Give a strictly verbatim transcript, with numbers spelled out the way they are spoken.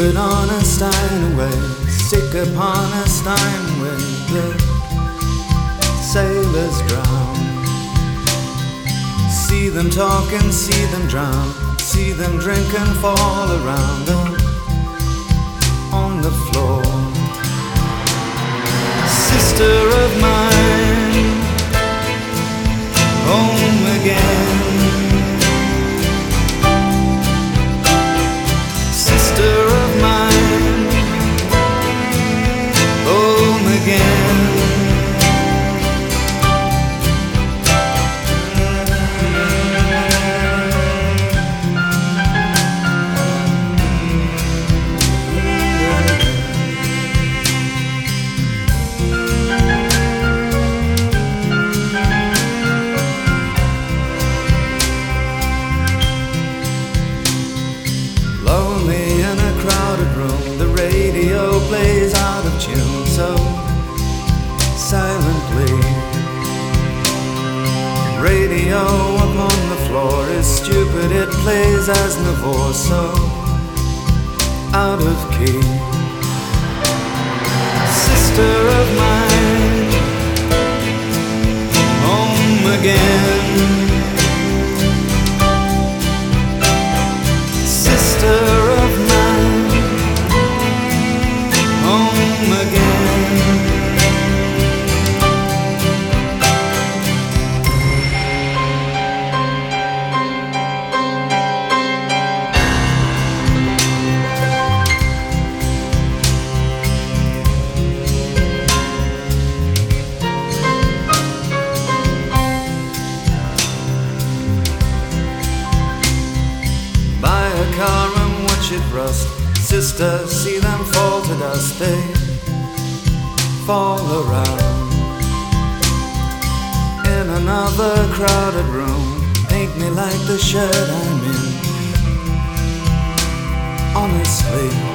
Stupid on a Steinway, sick upon a Steinway, the sailors drown. See them talk and see them drown, see them drink and fall around them on the floor. Sister of mine, home again. Sister of mine, home again. Lonely in a crowded room, the radio plays out of tune so silently. Radio upon the floor is stupid, it plays Aznavour so out of key. Sister of mine, home again. Sister of mine, home again. Buy a car and watch it rust. Sister, see them fall to dust. They fall around. In another crowded room, paint me like the shirt I'm in. Honestly,